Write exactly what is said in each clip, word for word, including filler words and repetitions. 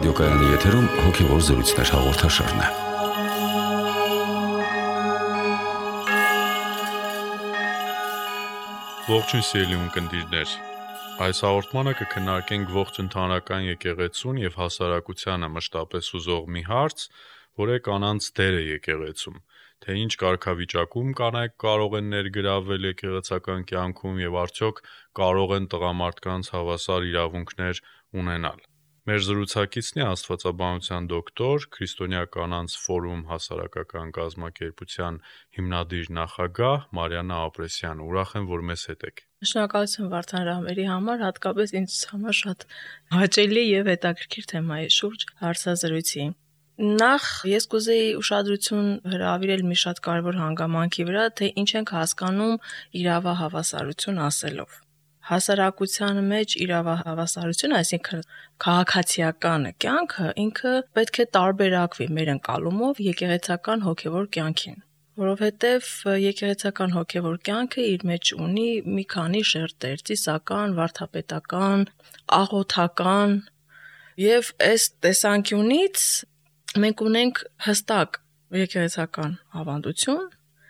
ռադիոկայանի եթերում հոգևոր զրույցներ հաղորդաշարն է։ Ողջույն սիրելի ունկնդիրներ։ Այս հաղորդմանը կքննարկենք ողջ ընդհանրական եկեղեցուն եւ հասարակությանը մշտապես ուզող մի հարց, որ է կանանց դերը եկեղեցում, թե ինչ կարգավիճակում կանայք կարող են ներգրավել եկեղեցական կյանքում եւ արդյոք կարող են տղամարդկանց հավասար իրավունքներ ունենալ։ Մեր զրուցակիցն է աստվածաբանության դոկտոր, Քրիստոնյա կանանց ֆորում հասարակական կազմակերպության հիմնադիր նախագահ Մարիաննա Ապրեսյանը։ Ուրախ եմ, որ մեզ հետ եք։ Շնորհակալություն Վարդան Ռամերի համար, հատկապես ինձ համար շատ հաճելի եւ հետաքրքիր թեմայի շուրջ հարցազրույցի։ Նախ ես կուզեի ուշադրություն հրավիրել մի շատ կարևոր հանգամանքի վրա, թե ինչ ենք հասկանում իրավահավասարություն ասելով։ Հասարակության մեջ իրավահավասարություն, այսինքն քաղաքացիական կյանքը, ինքը պետք է տարբերակվի մեր ընկալումով եկեղեցական հոգևոր կյանքին, որովհետև եկեղեցական հոգևոր կյանքը իր մեջ ունի մի քանի շերտեր՝ ծիսական, վարդապետական, աղոթական, եւ այս տեսանկյունից մենք ունենք հստակ եկեղեցական ավանդություն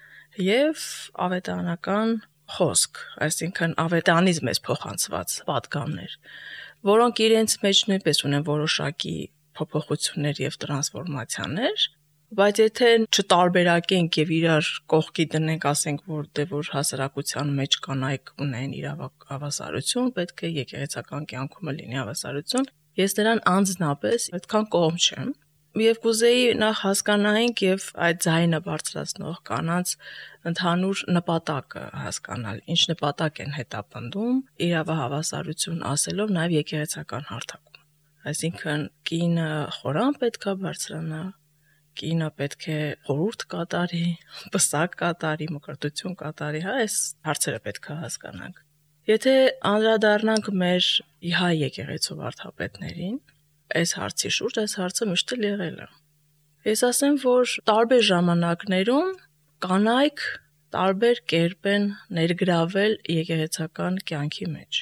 եւ ավետարանական խոսք, այսինքն ավետարանից մեզ փոխանցված պատգամներ, որոնք իրենց մեջ նույնպես ունեն որոշակի փոփոխություններ եւ տրանսֆորմացիաներ, բայց եթե չտարբերակենք եւ իրար կողքի դնենք, ասենք, որ դե որ հասարակության մեջ կանայք ունեն իրավահավասարություն, պետք է եկեղեցական կյանքում լինի հավասարություն, ես նրան անձնապես այդքան կողմ չեմ։ Եվ կուզեի նախ հասկանայինք եւ այդ ձայնը բարձրացնող կանանց ընդհանուր նպատակը հասկանալ, ինչ նպատակ են հետապնդում իրավահավասարություն ասելով նաեւ եկեղեցական հարթակում։ Այսինքն կինը խորան պետքա բարձրանա, կինը պետք է խորհուրդ կատարի, պսակ կատարի, մկրտություն կատարի, հա, այս հարցերը պետքա հասկանանք։ Եթե անդրադառնանք մեր հայ եկեղեցու վարդապետներին, այս հարցի շուրջ այս հարցը միշտ էլ եղել է։ Ես ասեմ, որ տարբեր ժամանակներում կանայք տարբեր կերպ են ներգրավել եկեղեցական կյանքի մեջ։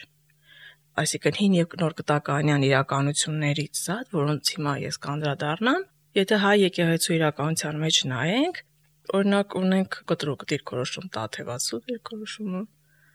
Այսինքն հին եւ նոր կտակարանյան իրականություններից զատ, որոնց հիմա ես կանդրադառնամ, եթե հայ եկեղեցու իրականության մեջ նայենք, օրինակ ունենք կտրուկ դիրքորոշում Տաթևացու դիրքորոշումը,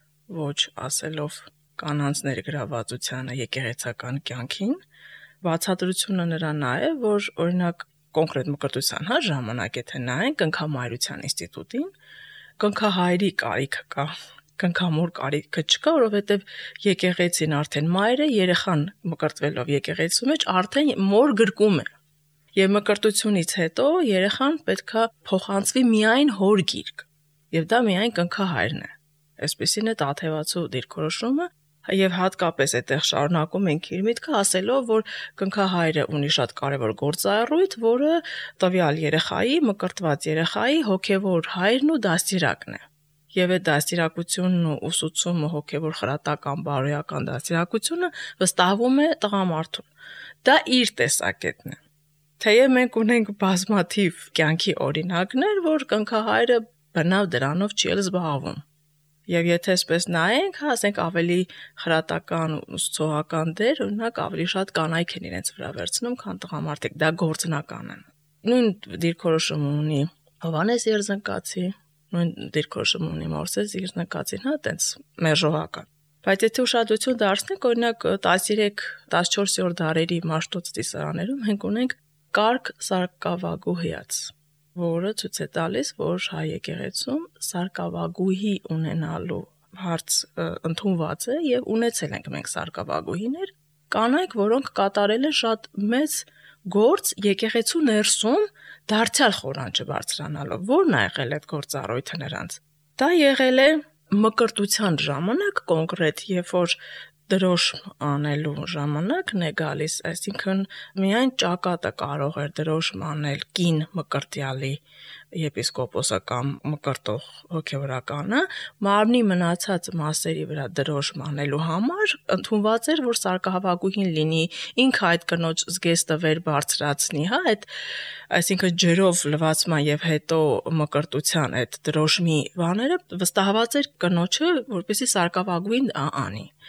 ոչ ասելով կանանց ներգրավվածությանը եկեղեցական կյանքին, բացատրությունը նրան է, որ օրինակ կոնկրետ մկրտության հա ժամանակ եթե նայենք կնքամայրության ինստիտուտին, կնքահայրի կարիքը կա, կնքամոր կարիքը չկա, որովհետև եկեղեցին արդեն մայր է, երեխան մկրտվելով եկեղեցու մեջ արդեն մոր գրկում է։ Եվ մկրտությունից հետո երեխան պետքա փոխանցվի միայն հոր գիրկ, եւ դա միայն կնքահայրն է։ Այսպեսին է Տաթևացու դիրքորոշումը, եւ հատկապես այդտեղ շարունակում ենք իր միտքը ասելով, որ կնքահայրը ունի շատ կարևոր գործառույթ, որը տվյալ երեխայի, մկրտված երեխայի հոգևոր հայրն ու դաստիարակն է։ Եվ այդ դաստիարակությունն ու ուսուցումը հոգևոր խրատական բարոյական դաստիարակությունը վստահվում է տղամարդուն։ Դա իր տեսակետն է։ Թեև մենք ունենք բազմաթիվ կյանքի օրինակներ, որ կնքահայրը բնավ դրանով չի էլ զբաղվում։ Եվ եթե այսպես նայենք, հա, ասենք ավելի խրատական ուսուցողական դեր, օրինակ ավելի շատ կանայք են իրենց վրա վերցնում, քան տղամարդիկ, դա գործնական է։ Նույն դիրքորոշում ունի Հովհաննես Երզնկացի, նույն դիրքորոշում ունի Մովսես Երզնկացին, հա, տենց մերժողական։ Բայց եթե ուշադրություն դարձնենք, օրինակ տասներեք տասնչորսերորդ դարերի Մաշտոց ծիսարաներում մենք ունենք կարգ սարկավագուհիաց, որը ցույց է տալիս, որ հայ եկեղեցում սարկավագուհի ունենալու հարց ընդունված է եւ ունեցել ենք մենք սարկավագուհիներ, կանայք, որոնք կատարել են շատ մեծ գործ եկեղեցու ներսում դարձյալ խորան չբարձրանալով։ Որն է եղել այդ գործառույթը նրանց։ Դա եղել է մկրտության ժամանակ կոնկրետ, երբ որ դրոշմ անելու ժամանակն է գալիս, այսինքն միայն ճակատը կարող էր դրոշմ անել կին մկրտյալի եպիսկոպոսական մկրտող հոգևորականը, մարմնի մնացած մասերի վրա դրոշմ անելու համար ընդունված էր, որ սարկահավագուհին լինի, ինքը այդ կնոջ զգեստը վեր բարձրացնի, հա, այդ այսինքն ջրով լվացման եւ հետո մկրտության այդ դրոշմի բաները վստահված էր կնոջը, որպեսզի սարկահավագուհին անի։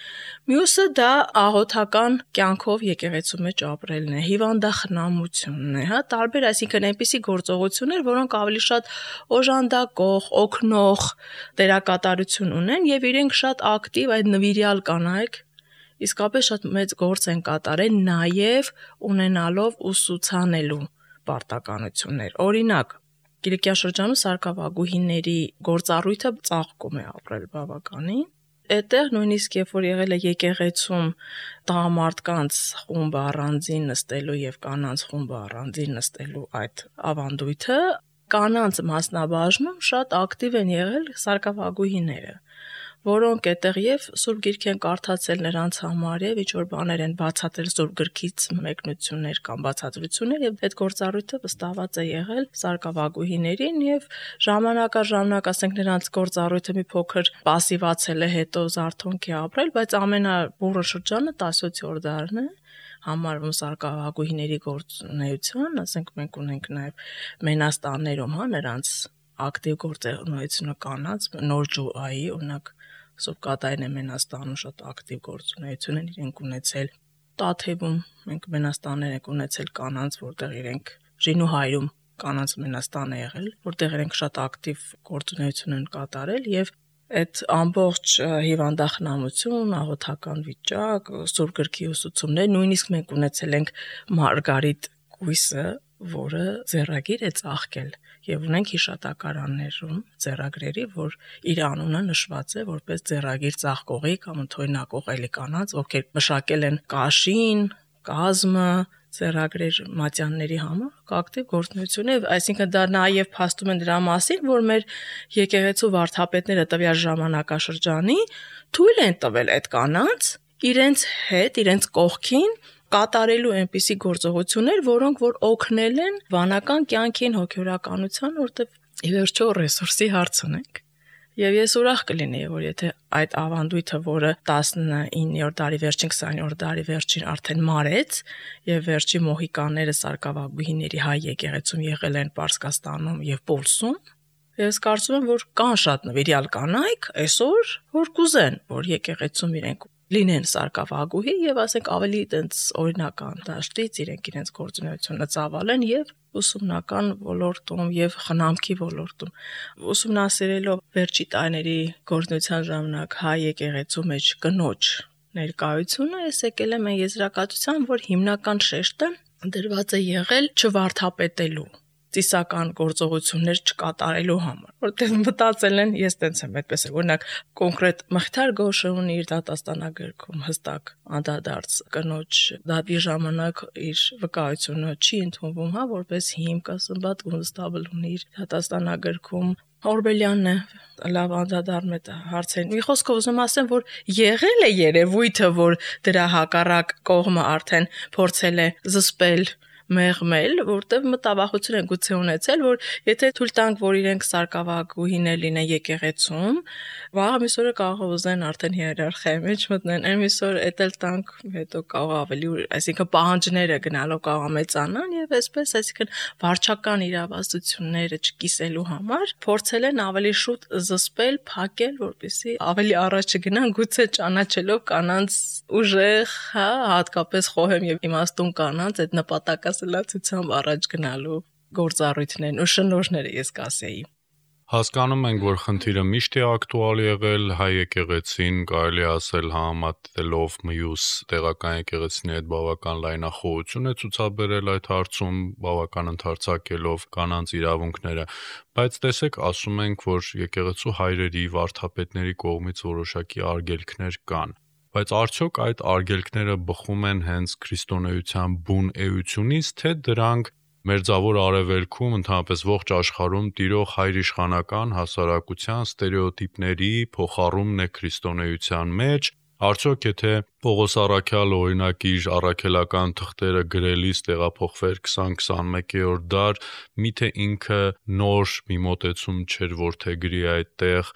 Մյուսը դա աղոթական կյանքով եկեղեցու մեջ ապրելն է, հիվանդախնամությունն է, հա, տարբեր, այսինքն այնպիսի գործողություններ, որոնք ավելի շատ օժանդակող, օգնող դերակատարություն ունեն եւ իրենք շատ ակտիվ այդ նվիրյալ կանայք իսկապես շատ մեծ գործ են կատարել նաեւ ունենալով ուսուցանելու պարտականություններ։ Օրինակ, Կիլիկյան շրջանում սարկավագուհիների գործառույթը ծաղկում է ապրել բավականին։ Այդտեղ նույնիսկ երբ որ եղել է եկեղեցում տղամարդկանց խումբը առանձին նստելու եւ կանանց խումբը առանձին նստելու այդ ավանդույթը, կանանց մասնաբաժնում շատ ակտիվ են եղել սարկավագուհիները, որոնք այդտեղ եւ Սուրբ Գիրք են կարդացել նրանց համար եւ ինչ որ բաներ են բացատրել Սուրբ Գրքից մեկնություններ կամ բացատրություններ եւ այդ գործառույթը վստահված է եղել սարկավագուհիներին եւ ժամանակաժամանակ ասենք նրանց գործառույթը մի փոքր пассивացել է, հետո զարթոնք է ապրել, բայց ամենաբուրը շրջանը տասնյոթերորդ դարն է համարվում սարկավագուհիների գործունեության, ասենք մենք ունենք նաեւ մենաստաններում, հա, նրանց ակտիվ գործունեությունը կանանց նոր ջուայի, օրինակ Սուրբ Կատարին է մենաստանում շատ ակտիվ գործունեություն են իրենք ունեցել։ Տաթևում մենք մենաստաններ ենք ունեցել կանանց, որտեղ իրենք Ժինուհայրում կանանց մենաստան է եղել, որտեղ իրենք շատ ակտիվ գործունեություն են կատարել եւ այդ ամբողջ հիվանդախնամություն, աղոթական վիճակ, Սուրբ Գրքի ուսուցումներ, նույնիսկ մենք ունեցել ենք Մարգարիտ կույսը, որը ձեռագիր է ծաղկել եւ ունենք հիշատակարաններում ձեռագրերի, որ իր անունը նշված է որպես ձեռագիր ծաղկողի կամ ընդօրինակող էլի կանանց, ովքեր մշակել են կաշին, կազմը, ձեռագրեր մատյանների համար ակտիվ գործունեություն է, այսինքն դա նաեւ փաստում են դրա մասին, որ մեր եկեղեցու վարդապետները տվյալ ժամանակաշրջանի թույլ են տվել այդ կանանց իրենց հետ, իրենց կողքին կատարելու այնպիսի գործողություններ, որոնք որ օգնել են վանական կյանքին, հոգեորականության, որտեղ ի վերջո ռեսուրսի հարց ունենք։ Եվ ես ուրախ կլինեի, որ եթե այդ ավանդույթը, որը տասնիններորդ դարի վերջին, քսաներորդ դարի վերջին արդեն մարեց, եւ վերջի մոհիկանները սարկավագուհիների հայ եկեղեցում եղել են Պարսկաստանում եւ Պոլսում, ես կարծում եմ, որ կան շատ նվիրյալ կանայք այսօր, որ կուզեն, որ եկեղեցում իրենք լինեն սարկավագուհի եւ ասենք ավելի տենց օրինական դաշտից իրենք իրենց գործունեությունը ծավալեն եւ ուսումնական ոլորտում եւ խնամքի ոլորտում ուսումնասիրելով վերջի տարիների գործունեության ժամանակ հայ եկեղեցու մեջ կնոջ ներկայությունը ես եկել եմ այն եզրակացության, որ հիմնական շեշտը դրված է եղել չվարդապետելու ծիսական գործողություններ չկատարելու համար, որտեղ մտածել են, ես տենց եմ, այդպես է, օրինակ կոնկրետ Մխիթար Գոշը ունի իր դատաստանագրքում հստակ անդադարձ կնոջ դատի ժամանակ իր վկայությունը չի ընդունվում, հա, որպես հիմք, ասմբատ կոնստաբլ ունի իր դատաստանագրքում Օրբելյանն է լավ անդադարում է հարցերին։ Մի խոսքով ուզում ասեմ, որ եղել է երևույթը, որ դրա հակառակ կողմը արդեն փորձել է զսպել մեղմել, որտեղ մտավախություն են գուցե ունեցել, որ եթե թույլ տանք, որ իրենք սարկավագուհիներ լինեն եկեղեցում, վաղը մյուս օրը կարող ուզեն արդեն հիերարխիայի մեջ մտնեն, այն մյուս օր էտել տանք, հետո կարող ավելի, այսինքն պահանջները գնալով կարող մեծանան եւ այսպես, այսինքն վարչական իրավասությունները չկիսելու համար փորձել են ավելի շուտ զսպել, փակել, որպեսզի ավելի առաջ չգնան, գուցե ճանաչելով կանանց ուժեղ, հա, հատկապես խոհեմ եւ իմաստուն կանանց այդ նպատակը սլացությամբ առաջ գնալու գործառույթներն ու շնորհները ես կասեի։ Հասկանում ենք, որ խնդիրը միշտ է ակտուալ եղել, հայ եկեղեցին կարելի ասել համատելով մյուս տեղական եկեղեցիների հետ բավական լայնախոհություն է ցուցաբերել այդ հարցում, բավական ընդարձակելով կանանց իրավունքները, բայց տեսեք, ասում ենք, որ եկեղեցու հայրերի վարդապետների կողմից որոշակի արգելքներ կան, բայց արդյոք այդ արգելքները բխում են հենց քրիստոնեության բուն էությունից, թե դրանք Մերձավոր Արևելքում, ընդհանրապես ողջ աշխարհում տիրող հայրիշխանական հասարակության ստերեոտիպների փոխառումն է քրիստոնեության մեջ, արդյոք եթե Պողոս Առաքյալը օրինակ իր առաքելական թղթերը գրելիս տեղափոխվեր քսան-քսանմեկերորդ դար, միթե ինքը նոր մի մոտեցում չէր, որ թե գրի այդտեղ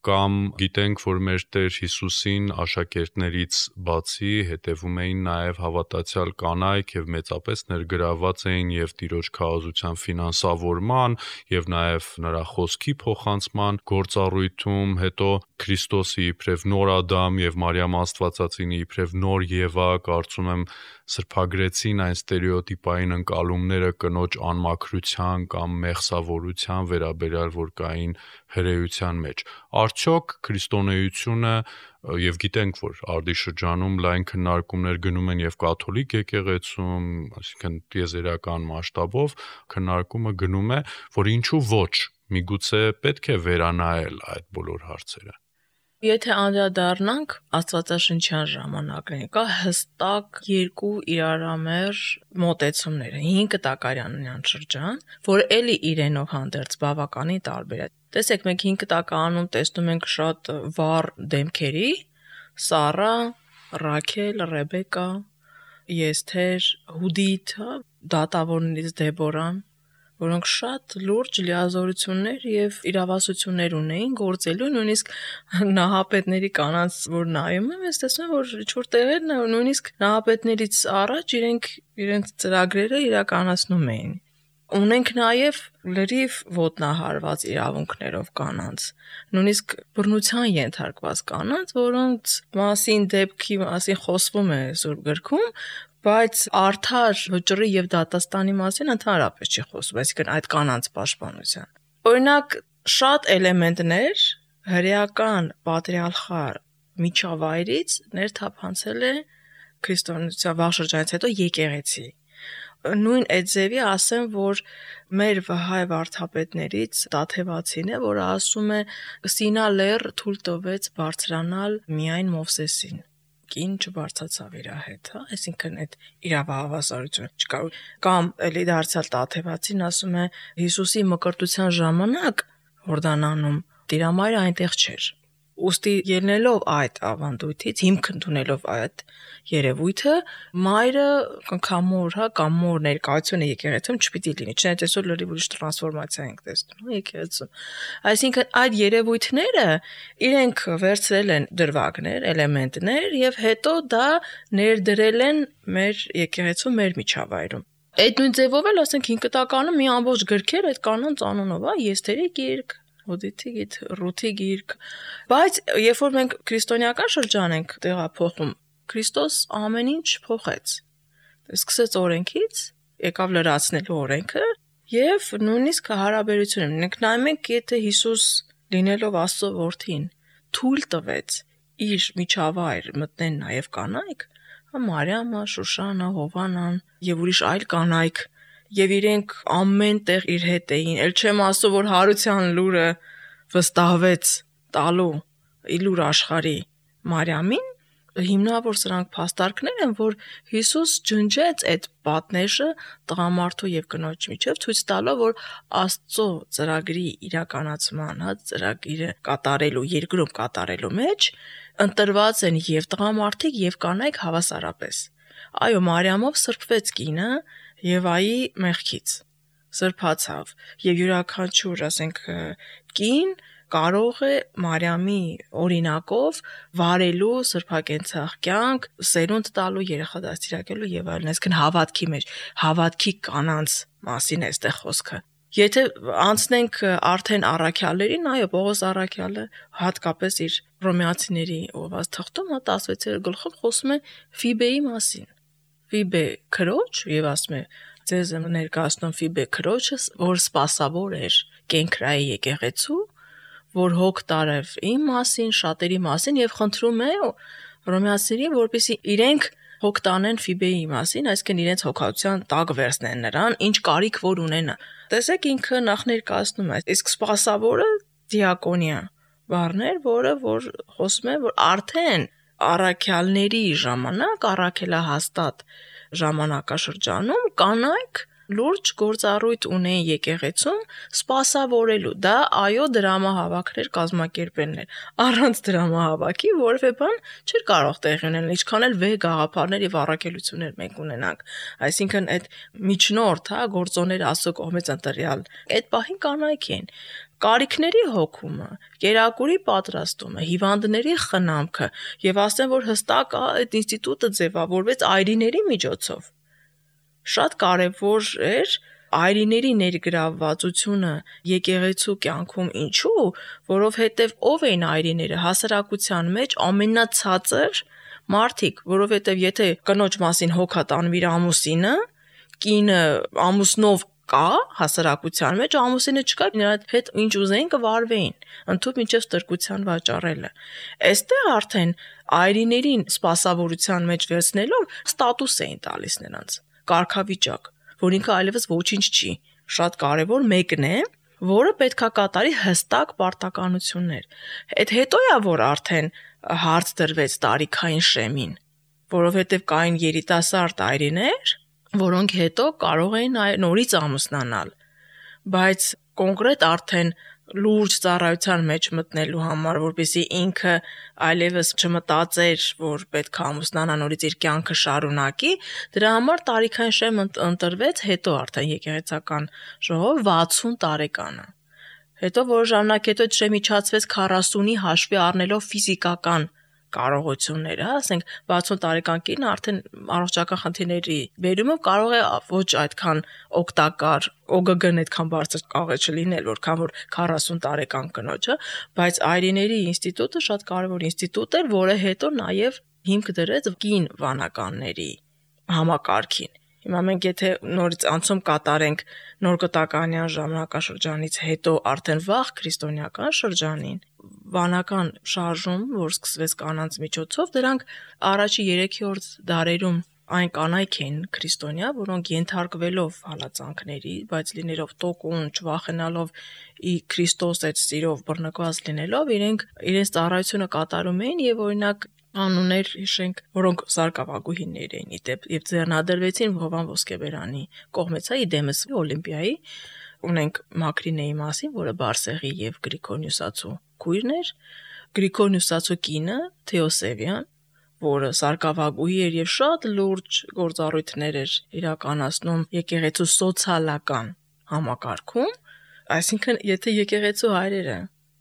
Կամ գիտենք, որ մեր Տեր Հիսուսին աշակերտներից բացի հետևում էին նաև հավատացյալ կանայք եւ մեծապես ներգրավված էին եւ Տիրոջ քահանացության ֆինանսավորման եւ նաև նրա խոսքի փոխանցման գործառույթում, հետո Քրիստոսի իբրև նոր Ադամ եւ Մարիամ Աստվածածինի իբրև նոր Եվա, կարծում եմ սրբագրեցին այն ստերեոտիպային ընկալումները կնոջ անմաքրության կամ մեղսավորության վերաբերյալ, որ կային հրեության մեջ։ Արդյոք քրիստոնեությունը եւ գիտենք, որ արդի շրջանում լայն քննարկումներ գնում են եւ կաթոլիկ եկեղեցում, այսինքն տիեզերական մասշտաբով քննարկումը գնում է, որ ինչու ոչ, միգուցե պետք է վերանայել այդ բոլոր հարցերը։ Եթե անդրադառնանք աստվածաշնչյան ժամանակներին, կա հստակ երկու իրարամերժ մոտեցումներ։ հինգ տակարյանյան շրջան, որ էլի իրենով հանդերձ բավականին տարբեր է։ Տեսեք, մենք հինգ տակարանում տեսնում ենք շատ վառ դեմքերի՝ Սառա, Ռաքել, Ռեբեկա, Եսթեր, Հուդիթ, դատավորներից Դեբորան, որոնք շատ լուրջ լիազորություններ եւ իրավասություններ ունեին գործելու, նույնիսկ նահապետների կանանց, որ նայում եմ, ես տեսնում եմ, որ ինչ-որ տեղեր նույնիսկ նահապետներից առաջ իրենք իրենց ծրագրերը իրականացնում էին։ Ունենք նաև լրիվ ոտնահարված իրավունքներով կանանց, նույնիսկ բռնության ենթարկված կանանց, որոնց մասին դեպքի մասին խոսվում է Սուրբ գրքում, բայց արդար վճռի եւ դատաստանի մասին ընդհանրապես չի խոսում, այսինքն այդ կանանց պաշտպանության։ Օրինակ, շատ էլեմենտներ հրեական պատրիարխալ միջավայրից ներթափանցել է քրիստոնեության վաղ շրջանից հետո եկեղեցի։ Նույն այդ ձևի ասեմ, որ մեր վհայ վարդապետներից Տաթևացին է, որը ասում է Սինա լեռ թույլ տվեց բարձրանալ միայն Մովսեսին, կին չբարձացավ իր հետ, հա, այսինքն այդ իրավահավասարություն չկա։ Կամ էլի դարձյալ Տաթևացին ասում է Հիսուսի մկրտության ժամանակ Հորդանանում Տիրամայրը այնտեղ չէր։ Ուստի ելնելով այդ ավանդույթից, հիմք ընդունելով այդ երևույթը, մայրը կամոր, հա, կամ մոր ներկայությունը եկեղեցում չպիտի լինի, չնայած այսօր լրիվ ուրիշ տրանսֆորմացիա ենք տեսնում, հա, եկեղեցում։ Այսինքն այդ երևույթները իրենք վերցրել են դրվագներ, էլեմենտներ եւ հետո դա ներդրել են մեր եկեղեցու մեր միջավայրում։ Այդ նույն ձևով էլ ասենք հինգ տականում մի ամբողջ գրքեր այդ կանոնց անունով, հա, Եսթերի գիրք, Հոդիթի գիրք, Ռութի գիրք, բայց երբ որ մենք քրիստոնեական շրջան ենք տեղափոխում, Քրիստոս ամեն ինչ փոխեց։ Սկսեց օրենքից, եկավ լրացնելու օրենքը եւ նույնիսկ հարաբերությունը։ Մենք նայում ենք, եթե Հիսուս լինելով Աստծո որդին թույլ տվեց իր միջավայր մտնեն նաեւ կանայք, հա Մարիամը, Շուշանը, Հովանան եւ ուրիշ այլ կանայք, եւ իրենք ամեն տեղ իր հետ էին, ել չեմ ասում, որ հարության լուրը վստահվեց տալու իլուր աշխարի Մարիամին, հիմնավոր սրանք փաստարկներ են, որ Հիսուս ջնջեց այդ պատնեշը տղամարդու եւ կնոջ միջև, ցույց տալով, որ Աստծո ծրագրի իրականացման, հա, ծրագիրը կատարելու, երկրում կատարելու մեջ ընտրված են եւ տղամարդիկ եւ կանայք հավասարապես։ Այո, Մարիամով սրբվեց կինը Եվայի մեղքից, սրբացավ եւ յուրաքանչյուր, ասենք, կին կարող է Մարիամի օրինակով վարելու սրբակենցաղ կյանք, սերունդ տալու, երեխա դաստիարակելու եւ այլն, այսինքն հավատքի մեջ, հավատքի կանանց մասին է այստեղ խոսքը։ Եթե անցնենք արդեն առաքյալներին, այո, Պողոս առաքյալը հատկապես իր Հռոմեացիների ուղված թղթում, հա տասնվեցերորդ գլխում խոսում է Ֆիբեի մասին։ Ֆիբե քրոջ եւ ասում է ձեզ եմ ներկայացնում Ֆիբե քրոջը, որ սպասավոր էր կենքրայի եկեղեցու, որ հոգ տարավ իմ մասին, շատերի մասին եւ խնդրում է Հռոմեացիներին, որպեսզի իրենք հոգ տանեն Ֆիբեի մասին, այսինքն իրենց հոգացության տակ վերցնեն նրան, ինչ կարիք որ ունենա։ Տեսեք ինքը նախ ներկայացնում է, իսկ սպասավորը դիակոնիա բառներ, որը որ խոսում է, որ արդեն առաքյալների ժամանակ, առաքելահաստատ ժամանակաշրջանում կանայք լուրջ գործառույթ ունեին եկեղեցում սպասավորելու, դա այո դրամահավաքներ կազմակերպելն էր, առանց դրամահավաքի որևէ բան չէր կարող տեղի ունենալ, ինչքան էլ վեհ գաղափարներ եւ առաքելություններ մենք ունենանք, այսինքն այդ միջնորդ, հա, գործոնները Աստծո կողմից ընտրյալ, այդ պահին կանայք էին, կարիքների հոգումը, կերակուրի պատրաստումը, հիվանդների խնամքը եւ ասեմ, որ հստակ այդ ինստիտուտը ձևավորվեց այրիների միջոցով։ Շատ կարեւոր էր այրիների ներգրավվածությունը եկեղեցու կյանքում, ինչու, որովհետեւ ով էին այրիները հասարակության մեջ ամենացածր մարդիկ, որովհետեւ եթե կնոջ մասին հոգա տանում իր ամուսինը, կինը ամուսնով կա հասարակության մեջ, ամուսինը չկա, նրա հետ ինչ ուզեին կվարվեին, ընդհանուր մինչև ստրկության վաճառելը։ Այստեղ արդեն այրիներին սպասավորության մեջ վերցնելով ստատուս էին տալիս նրանց, կարգավիճակ, որ ինքը այլևս ոչինչ չի, շատ կարևոր մեկն է, որը պետքա կատարի հստակ պարտականություններ։ Այդ հետո է որ արդեն հարց դրվեց տարիքային շեմին, որովհետև կային երիտասարդ այրիներ, որոնք հետո կարող էին նորից ամուսնանալ, բայց կոնկրետ արդեն լուրջ ծառայության մեջ մտնելու համար, որպեսզի ինքը այլևս չմտածեր, որ պետք է ամուսնանա նորից իր կյանքը շարունակի, դրա համար տարիքային շեմ ընտրվեց հետո արդեն եկեղեցական ժողով վաթսուն տարեկանը։ Հետո որ ժամանակ հետո այդ շեմը իջացվեց քառասունի հաշվի առնելով ֆիզիկական կարողությունները, ասենք վաթսուն տարեկան կինը արդեն առողջական խնդիրների բերումով կարող է ոչ այդքան օգտակար օ գ գ-ն այդքան բարձր կարող է չլինել, որքան որ քառասուն տարեկան կնոջը, բայց այրիների ինստիտուտը շատ կարևոր ինստիտուտ էր, որը հետո նաև հիմք դրեց կին վանականների համակարգին։ Հիմա մենք եթե նորից անցում կատարենք նոր կտականյան ժամանակաշրջանից հետո արդեն վաղ քրիստոնեական շրջանին, վանական շարժում, որ սկսվեց կանանց միջոցով, դրանք առաջի երեքերորդ դարերում այն կանայք էին քրիստոնյա, որոնք ենթարկվելով հալածանքների, բայց լինելով տոկուն, չվախենալով ի Քրիստոս այդ սիրով բռնկված լինելով, իրենք իրենց ծառայությունը կատարում էին եւ օրինակ անուններ հիշենք, որոնք սարկավագուհիներ էին իդեպ եւ ձեռնադրվեցին Հովան Ոսկեբերանի կողմից, ի դեմս Օլիմպիայի, ունենք Մակրինեի մասին, որը Բարսեղի եւ Գրիգոր Նյուսացու քույրն էր, Գրիգոր Նյուսացու կինը Թեոսեվյան, որը սարկավագուհի էր եւ շատ լուրջ գործառույթներ էր իրականացնում եկեղեցու սոցիալական համակարգում, այսինքն եթե եկեղեցու հայրերը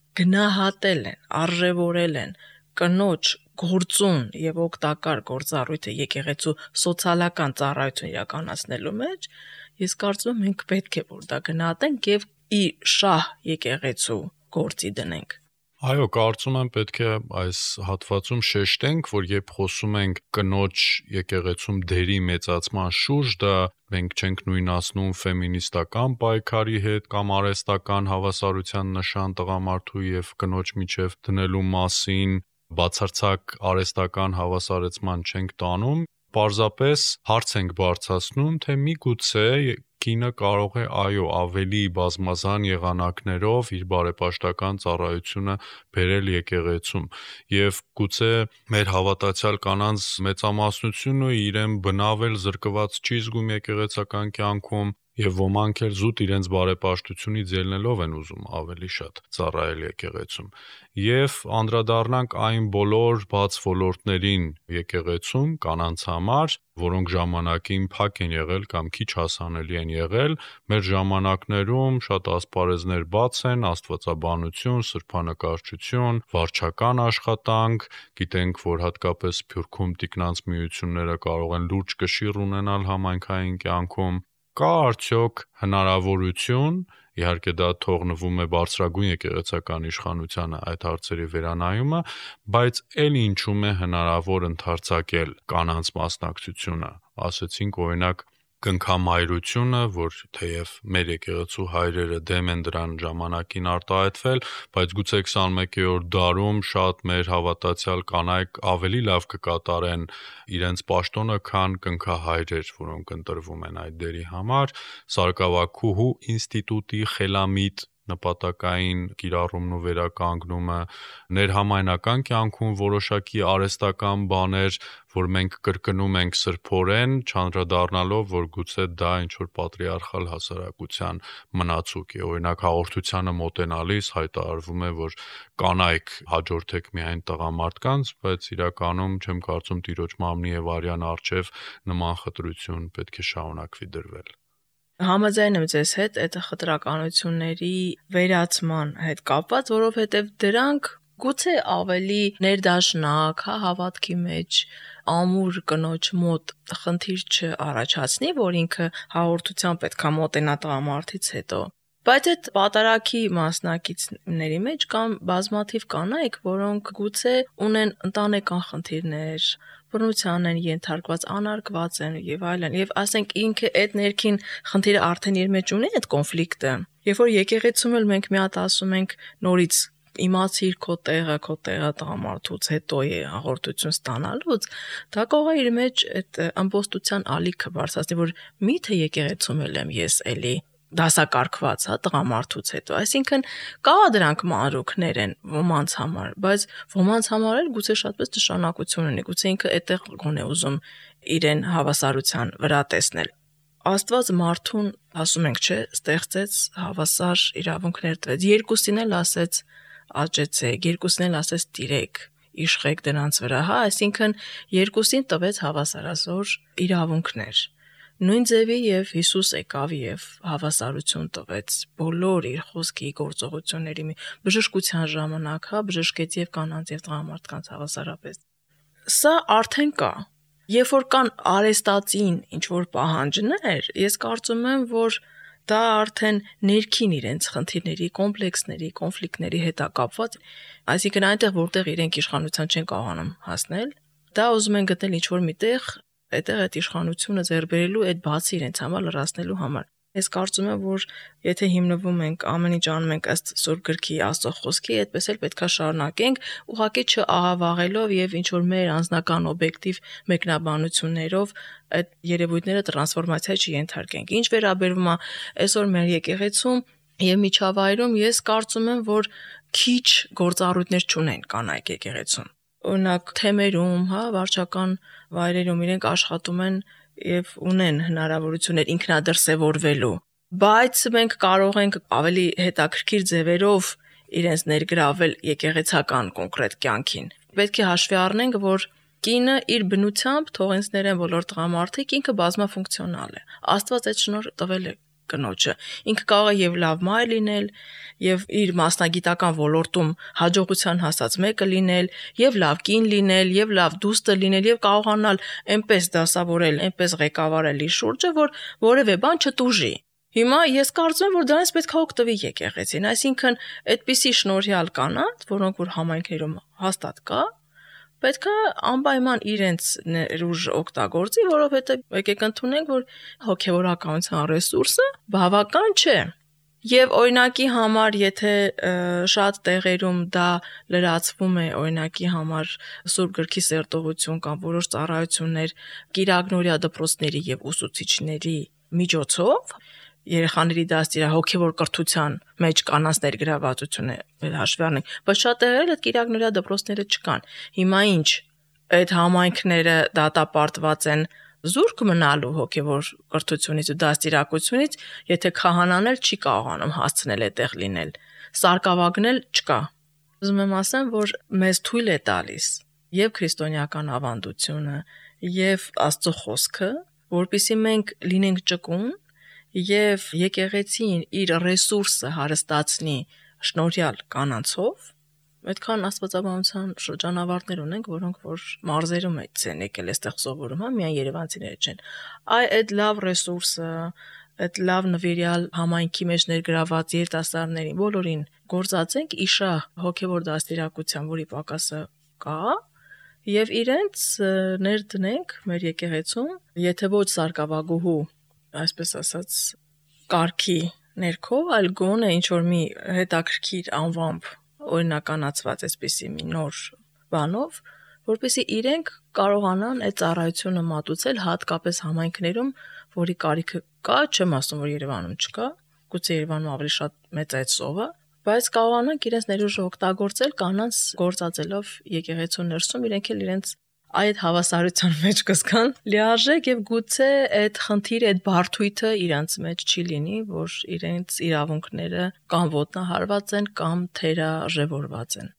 գնահատել են, արժևորել են կնոջ գործուն եւ օգտակար գործառույթը եկեղեցու սոցիալական ծառայություն իրականացնելու մեջ, ես կարծում եմ մենք պետք է որ դա գնահատենք եւ ի շահ եկեղեցու գործի դնենք։ Այո, կարծում եմ պետք է այս հատվածում շեշտենք, որ երբ խոսում ենք կնոջ եկեղեցում դերի մեծացման շուրջ, դա մենք չենք նույնացնում ֆեմինիստական պայքարի հետ կամ արհեստական հավասարության նշան տղամարդու եւ կնոջ միջև դնելու մասին, բացարձակ արհեստական հավասարեցման չենք տանում, պարզապես հարց ենք բարձրացնում, թե միգուցե կինը կարող է այո ավելի բազմազան եղանակներով իր բարեպաշտական ծառայությունը բերել եկեղեցում եւ գուցե մեր հավատացյալ կանանց մեծամասնությունը իրեն բնավել զրկված չի զգում եկեղեցական կյանքում եւ ոմանք էլ զուտ իրենց բարեպաշտությունից ելնելով են ուզում ավելի շատ ծառայել եկեղեցում եւ անդրադառնանք այն բոլոր բաց ոլորտներին եկեղեցում կանանց համար, որոնք ժամանակին փակ են եղել կամ քիչ հասանելի են եղել, մեր ժամանակներում շատ ասպարեզներ բաց են, աստվածաբանություն, սրբանկարչություն, վարչական աշխատանք, գիտենք, որ հատկապես Սփյուռքում տիկնանց միությունները կարող են լուրջ կշիռ ունենալ համայնքային կյանքում, կա արդյոք հնարավորություն, իհարկե դա թողնվում է բարձրագույն եկեղեցական իշխանությանը այդ հարցերի վերանայումը, բայց էլ ինչու՞մ է հնարավոր ընդարձակել կանանց մասնակցությունը, ասեցինք օրինակ կնքամայրությունը, որ թեև մեր եկեղեցու հայրերը դեմ են դրան ժամանակին արտահայտվել, բայց գուցե քսանմեկերորդ դարում շատ մեր հավատացյալ կանայք ավելի լավ կկատարեն իրենց պաշտոնը, քան կնքահայրեր, որոնք ընտրվում են այդ դերի համար, սարկավագուհու ինստիտուտի խելամիտ նպատակային կիրառումն ու վերականգնումը, ներհամայնական կյանքում որոշակի արհեստական բաներ, որ մենք կրկնում ենք սրբորեն, չանդրադառնալով, որ գուցե դա ինչ-որ պատրիարխալ հասարակության մնացուկ է։ Օրինակ հաղորդությանը մոտենալիս հայտարարվում է, որ կանայք հաջորդեք միայն տղամարդկանց, բայց իրականում չեմ կարծում Տիրոջ մամնի եւ արյան առջև նման խտրություն պետք է շարունակվի դրվել։ Համաձայն եմ ձեզ հետ այդ խտրականությունների վերացման հետ կապված, որովհետև դրանք գուցե ավելի ներդաշնակ, հա, հավատքի մեջ ամուր կնոջ մոտ խնդիր չառաջացնի, որ ինքը հաղորդության պետքա մոտենա տղամարդից հետո։ Բայց այդ պատարագի մասնակիցների մեջ կան բազմաթիվ կանայք, որոնք գուցե ունեն ընտանեկան խնդիրներ, բռնության են ենթարկված, անարգված են եւ այլն, եւ ասենք ինքը այդ ներքին խնդիրը արդեն իր մեջ ունի այդ կոնֆլիկտը։ Երբ որ եկեղեցում էլ մենք մի հատ ասում ենք նորից իմացիր քո տեղը, քո տեղը տղամարդուց հետո է հաղորդություն ստանալուց, դա կարող է իր մեջ այդ ամբոստության ալիքը բարձրացնի, որ միթե եկեղեցում էլ եմ ես էլի դասակարգված, հա, տղամարդուց հետո, այսինքն կա դրանք մանրուքներ են ոմանց համար, բայց ոմանց համար էլ գուցե շատպես նշանակություն ունի, գուցե ինքը այդտեղ գոնե ուզում իրեն հավասարության վրա տեսնել։ Աստված մարդուն, ասում ենք, չէ, ստեղծեց հավասար իրավունքներ տվեց, երկուսին էլ ասեց աճեցեք, երկուսին էլ ասեց տիրեք, իշխեք դրանց վրա, հա, այսինքն երկուսին տվեց հավասարազոր իրավունքներ։ Նույն ձևի եւ Հիսուս եկավ եւ հավասարություն տվեց բոլոր իր խոսքի գործողությունների մի բժշկության ժամանակ, հա, բժշկեց եւ կանանց եւ տղամարդկանց հավասարապես։ Սա արդեն կա։ Երբ որ կան արեստացին ինչ որ պահանջներ, ես կարծում եմ, որ դա արդեն ներքին իրենց խնդիրների, կոմպլեքսների, կոնֆլիկտների հետ է կապված, այսինքն այնտեղ որտեղ իրենք իշխանության չեն կարողանում հասնել, դա ուզում են գտնել ինչ որ միտեղ այդտեղ այդ իշխանությունը ձեռբերելու այդ բացի իրենց համար լրացնելու համար։ Ես կարծում եմ, որ եթե հիմնվում ենք, ամեն ինչ անում ենք ըստ Սուրբ գրքի Աստծո խոսքի, այդպես էլ պետքա շարունակենք, ուղղակի չաղավաղելով եւ ինչ որ մեր անձնական օբյեկտիվ մեկնաբանություններով այդ երևույթները տրանսֆորմացիա չենթարկենք։ Ինչ վերաբերում է այսօր մեր եկեղեցում եւ միջավայրում, ես կարծում եմ, որ քիչ գործառույթներ չունեն կանայք եկեղեցում։ Օրինակ թեմերում, հա, վարչական վայրերում իրենք աշխատում են եւ ունեն հնարավորություններ ինքնադրսևորվելու, բայց մենք կարող ենք ավելի հետաքրքիր ձևերով իրենց ներգրավել եկեղեցական կոնկրետ կյանքին։ Պետք է հաշվի առնենք, որ կինը իր բնությամբ թողնցներ են բոլոր տղամարդիկ, ինքը բազմաֆունկցիոնալ է։ Աստված այդ շնորհ տվել է կնոջը։ Ինքը կարող է եւ լավ մայր լինել, եւ իր մասնագիտական ոլորտում հաջողության հասած մեկը լինել, եւ լավ կին լինել, եւ լավ դուստր լինել, եւ կարողանալ այնպես դասավորել, այնպես ղեկավարել իր շուրջը, որ որևէ բան չտուժի։ Հիմա ես կարծում եմ, որ դրանից պետք է օգտվի եկեղեցին, այսինքն այդպիսի շնորհյալ կանանց, որոնք որ համայնքներում հաստատ կա, պետք է անպայման իրենց ներուժ օգտագործի, որովհետև եկեք ընդունենք, որ հոգևորականության ռեսուրսը բավական չէ։ Եվ օրինակի համար, եթե շատ տեղերում դա լրացվում է, օրինակի համար Սուրբ գրքի սերտողություն կամ որոշ ծառայություններ կիրակնօրյա դպրոցների եւ ուսուցիչների միջոցով, երեխաների դաստիարակության հոգևոր կրթության մեջ կանանց ներգրավվածությունը հաշվի առնենք, բայց շատ տեղերել այդ կիրակնօրյա դպրոցները չկան։ Հիմա ինչ, այդ համայնքները դատապարտված են զուրկ մնալու հոգևոր կրթությունից ու դաստիարակությունից, եթե քահանան էլ չի կարողանում հասցնել այդտեղ լինել, սարկավագնել չկա։ Ուզում եմ ասեմ, որ մեզ թույլ է տալիս եւ քրիստոնեական ավանդությունը, եւ Աստծո խոսքը, որպեսզի մենք լինենք ճկուն եւ եկեղեցին իր ռեսուրսը հարստացնի շնորհյալ կանանցով, այդքան աստվածաբանության շրջանավարտներ ունենք, որոնք որ մարզերում են եկել այստեղ սովորում, հա, միայն երևանցիները չեն։ Այ այդ լավ ռեսուրսը, այդ լավ նվիրյալ համայնքի մեջ ներգրաված երիտասարդներին բոլորին գործածենք իշա հոգևոր դաստիարակության, որի պակասը կա, եւ իրենց ներդնենք մեր եկեղեցում, եթե ոչ սարկավագուհու, այսպես ասած, կարգի ներքո, այլ գոնե ինչ որ մի հետաքրքիր անվամբ օրինականացված այսպիսի մի նոր բանով, որպեսզի իրենք կարողանան այդ ծառայությունը մատուցել հատկապես համայնքներում, որի կարիքը կա, չեմ ասում, որ Երևանում չկա, գուցե Երևանում ավելի շատ մեծ է այդ սովը, բայց կարողանանք իրենց ներուժը օգտագործել կանանց գործածելով եկեղեցու ներսում, իրենք էլ իրենց այդ հավասարության մեջ կզգան լիարժեք եւ գուցե այդ խնդիրը, այդ բարդույթը իրանց մեջ չի լինի, որ իրենց իրավունքները կամ ոտնահարված են կամ թերարժևորված են։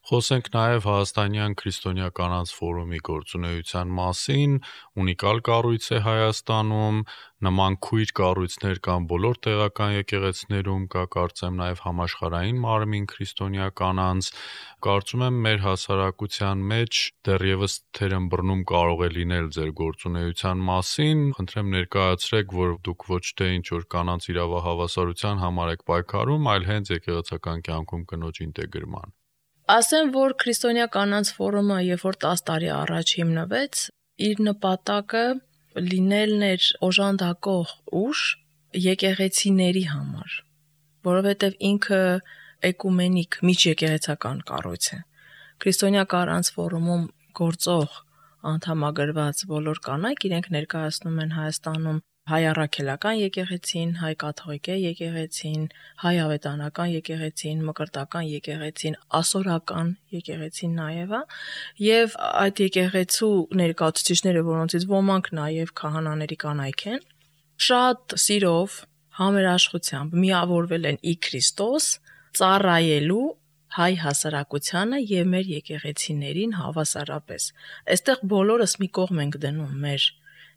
Խոսենք նաև Հայաստանյան քրիստոնյա կանանց ֆորումի գործունեության մասին, ունիկալ կառույց է Հայաստանում, նման քույր կառույցներ կան բոլոր տեղական եկեղեցիներում, կա կարծեմ նաև համաշխարհային մարմին քրիստոնյա կանանց, կարծում եմ մեր հասարակության մեջ դեռևս թերմբռնում կարող է լինել ձեր գործունեության մասին, խնդրեմ ներկայացրեք, որ դուք ոչ թե ինչ որ կանանց իրավահավասարության համար եք պայքարում, այլ հենց եկեղեցական կյանքում կնոջ ինտեգրման։ Ասեմ, որ քրիստոնյա կանանց ֆորումը, երբ որ տասը տարի առաջ հիմնվեց, իր նպատակը լինելն էր օժանդակող ուժ եկեղեցիների համար, որովհետև ինքը էկումենիկ միջեկեղեցական կառույց է։ Քրիստոնյա կանանց ֆորումում գործող անդամագրված բոլոր կանայք իրենք ներկայացնում են Հայաստանում հայ առաքելական եկեղեցին, հայ կաթողիկե եկեղեցին, հայ ավետարանական եկեղեցին, մկրտական եկեղեցին, ասորական եկեղեցին նաև է, եւ այդ եկեղեցու ներկայացուցիչները, որոնցից ոմանք նաև քահանաների կանայք են, շատ սիրով, համերաշխությամբ միավորվել են ի Քրիստոս ծառայելու հայ հասարակությանը եւ մեր եկեղեցիներին հավասարապես։ Այստեղ բոլորս մի կողմ ենք դնում մեր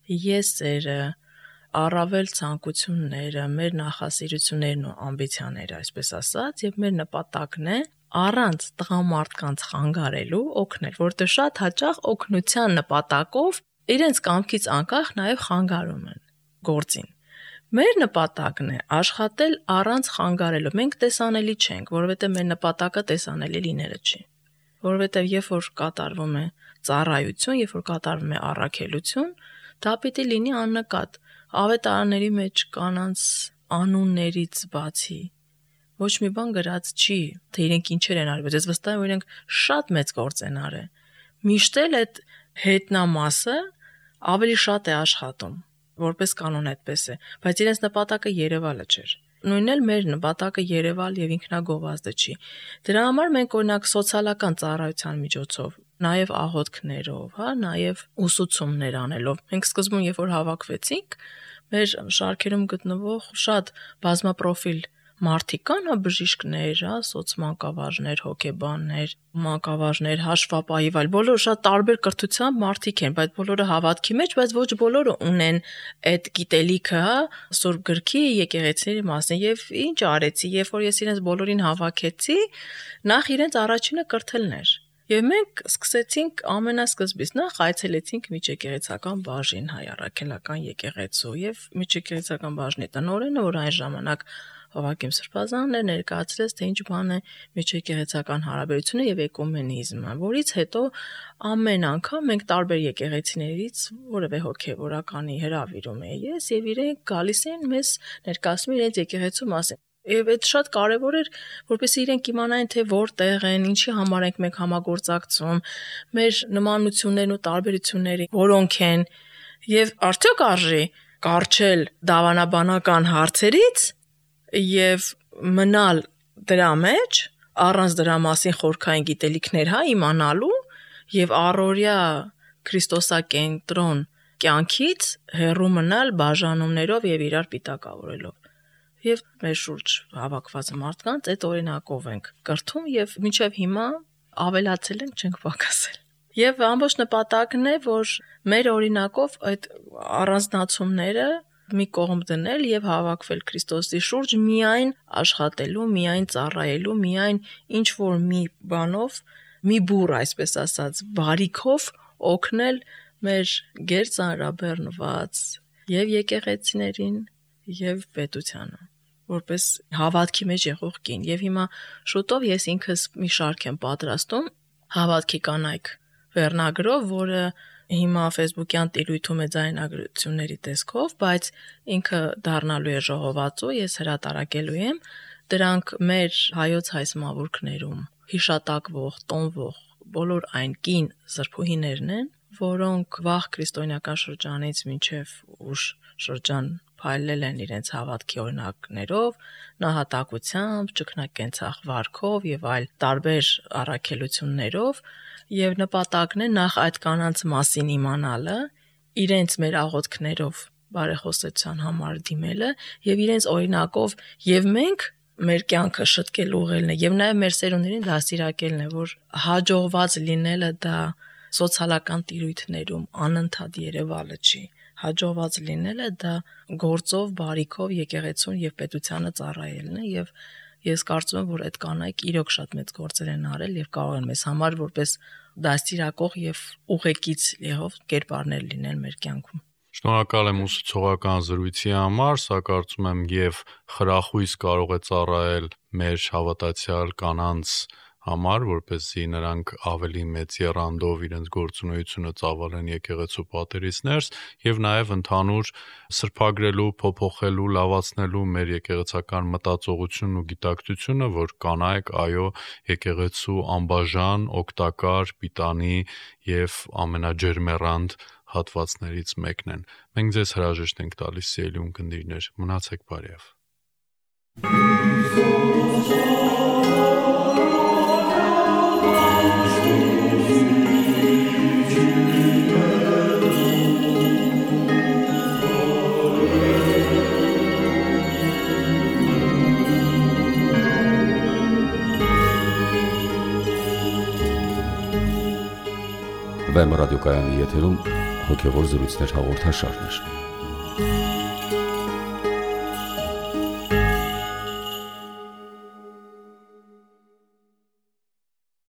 եսերը, առավել ցանկությունները, մեր նախասիրություններն ու ամբիցիաները, այսպես ասած, եւ մեր նպատակն է առանց տղամարդկանց խանգարելու օգնել, որտեղ շատ հաճախ օգնության նպատակով իրենց կամքից անկախ նաեւ խանգարում են գործին։ Մեր նպատակն է աշխատել առանց խանգարելու։ Մենք տեսանելի չենք, որովհետեւ մեր նպատակը տեսանելի լինելը չի։ Որովհետեւ երբ որ կատարվում է ծառայություն, երբ որ կատարվում է առաքելություն, դա պիտի լինի աննկատ։ Ավետարանների մեջ կանանց անուններից բացի ոչ մի բան գրած չի, թե իրենք ինչեր են արվել։ Ես վստահ եմ, որ իրենք շատ մեծ գործ են արել։ Միշտ էլ այդ հետնամասը ավելի շատ է աշխատում, որպես կանոն այդպես է, բայց իրենց նպատակը Երևալը չէր։ Նույնն էլ մեր նպատակը Երևալ եւ ինքնագովազդը չի։ Դրա համար մենք օրինակ սոցիալական ծառայության միջոցով, նաև աղոթքներով, հա, նաև ուսուցումներ անելով։ Մենք սկզբում, երբ որ հավաքվեցինք, մեր շարքերում գտնվող շատ բազմապրոֆիլ մարդիկ կան, հա, բժիշկներ, հա, սոցմանկավարժներ, հոգեբաններ, մանկավարժներ, հաշվապահի, այլ բոլորը շատ տարբեր կրթությամբ մարդիկ են, բայց բոլորը հավատքի մեջ, բայց ոչ բոլորը ունեն այդ գիտելիքը, հա, Սուրբ գրքի եկեղեցիների մասին։ Եվ ինչ արեցի, երբ որ ես իրենց բոլորին հավաքեցի, նախ իրենց առաջինը կրթելն էր։ Եվ մենք սկսեցինք ամենասկզբից, նախ այցելեցինք միջեկեղեցական բաժին, հայ առաքելական եկեղեցու եւ միջեկեղեցական բաժնի տնօրենը, որ այն ժամանակ Հովհակիմ Սրբազանն էր, ներկայացրեց, թե ինչ բան է միջեկեղեցական հարաբերությունը եւ էկումենիզմը, որից հետո ամեն անգամ մենք տարբեր եկեղեցիներից որևէ հոգեվորականի հրավիրում էի ես եւ իրենք գալիս են մեզ ներկայացնում իրենց եկեղեցու մասին։ Եվ այդ շատ կարևոր էր, որպեսզի իրենք իմանային, թե որտեղ են, ինչի համար ենք մենք համագործակցում, մեր նմանություններն ու տարբերությունները որոնք են, եւ արդյոք արժի կարճել դավանաբանական հարցերից եւ մնալ դրա մեջ, առանց դրա մասին խորքային գիտելիքներ հա իմանալու եւ առօրյա քրիստոսակենտրոն կյանքից հեռու մնալ բաժանումներով եւ իրար պիտակավորելով։ Եվ մեր շուրջ հավաքված մարդկանց այդ օրինակով ենք կրթում եւ մինչեւ հիմա ավելացել ենք, չենք պակասել։ Եվ ամբողջ նպատակն է, որ մեր օրինակով այդ առանձնացումները մի կողմ դնել եւ հավաքվել Քրիստոսի շուրջ միայն աշխատելու, միայն ծառայելու, միայն ինչ որ մի բանով, մի բուր, այսպես ասած, բարիքով օգնել մեր գեր ծանրաբեռնված եւ եկեղեցիներին եւ պետությանը, որպես հավատքի մեջ եղող կին։ Եվ հիմա շուտով ես ինքս մի շարք եմ պատրաստում հավատքի կանայք վերնագրով, որը հիմա Facebook-յան տիրույթում է ձայնագրությունների տեսքով, բայց ինքը դառնալու է ժողովածու, ես հրատարակելու եմ, դրանք մեր հայոց հայ մավուրքներում հիշատակվող, տոնվող բոլոր այն կին սրբուհիներն են, որոնք վաղ քրիստոնեական շրջանից մինչև ուշ շրջան փայլել են իրենց հավատքի օրինակներով, նահատակությամբ, ճգնակենցաղ վարքով եւ այլ տարբեր առաքելություններով, եւ նպատակն է նախ այդ կանանց մասին իմանալը, իրենց մեր աղոթքներով բարեխոսության համար դիմելը եւ իրենց օրինակով եւ մենք մեր կյանքը շտկել ուղղելն է եւ նաեւ մեր սերունդերին դաստիարակելն է, որ հաջողված լինելը դա սոցիալական տիրույթներում անընդհատ երևալը չի։ Հաջողված լինելը դա գործով, բարիքով եկեղեցուն եւ պետությանը ծառայելն է եւ ես կարծում եմ, որ այդ կանայք իրոք շատ մեծ գործեր են արել եւ կարող են մեզ համար որպես դաստիարակող եւ ուղեկից եղող կերպարներ լինել մեր կյանքում։ Շնորհակալ եմ ուսուցողական զրույցի համար, սա կարծում եմ եւ խրախույս կարող է ծառայել մեր հավատացյալ կանանց համար, որպեսզի նրանք ավելի մեծ եռանդով իրենց գործունեությունը ծավալեն եկեղեցու պատերից ներս եւ նաեւ ընդհանուր սրբագրելու, փոփոխելու, լավացնելու մեր եկեղեցական մտածողությունն ու գիտակցությունը, որ կանայք այո եկեղեցու անբաժան, օգտակար, պիտանի եւ ամենաջերմեռանդ հատվածներից մեկն են։ Մենք ձեզ հրաժեշտ ենք տալիս, սիրելի ունկնդիրներ, մնացեք բարյավ։ Վեմ ռադիոկայանի եթերում հոգևոր զրույցներ հաղորդաշարներ։